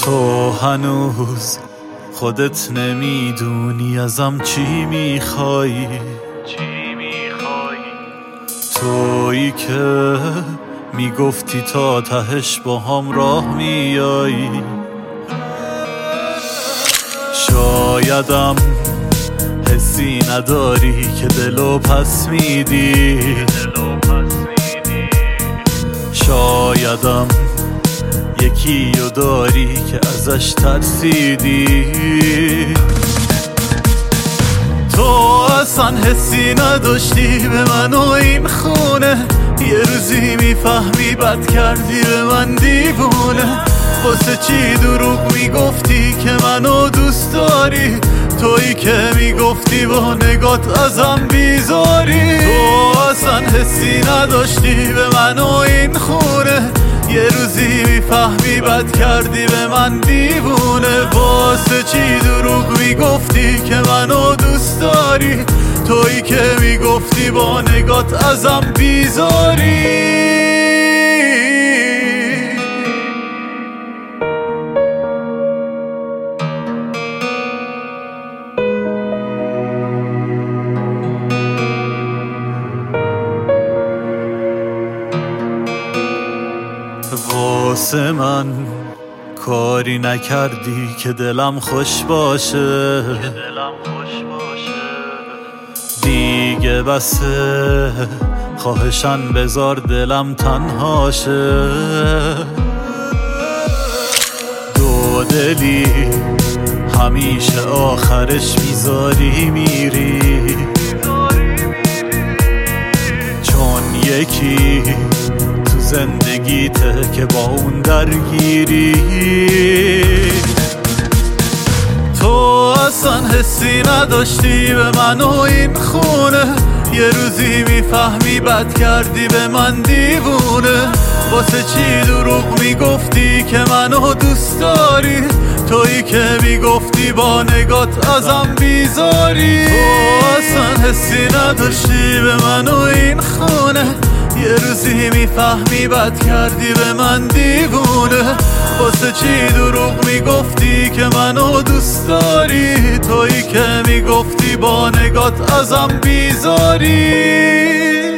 تو هنوز خودت نمیدونی ازم چی میخوایی، تویی که میگفتی تا تهش با هم راه میایی. شایدم حسی نداری که دلو پس میدی، شایدم یکیو داری که ازش ترسیدی. تو اصلا حسی نداشتی به من و این خونه، یه روزی میفهمی بد کردی به من دیوونه. واسه چی دروغ میگفتی که منو دوست داری، تویی که میگفتی با نگات ازم بیزاری. تو اصلا حسی نداشتی به من و این خونه، یه روزی میفهمی بد کردی به من دیوونه. واسه چی دروغ میگفتی که منو دوست داری، تویی که میگفتی با نگات ازم بیزاری. واسه من کاری نکردی که دلم خوش باشه، دیگه بسه خواهشن بذار دلم تنها شه. دو دلی همیشه آخرش میذاری میری، چون یکی زندگیته که با اون درگیری. تو اصلا حسی نداشتی به من و این خونه، یه روزی میفهمی بد کردی به من دیوونه. واسه چی دروغ میگفتی که منو دوست داری، تویی که میگفتی با نگات ازم بیزاری. تو اصلا حسی نداشتی به من و این خونه، یه روزی میفهمی بد کردی به من دیوونه. واسه چی دروغ میگفتی که منو دوست داری، تویی که میگفتی با نگات ازم بیزاری.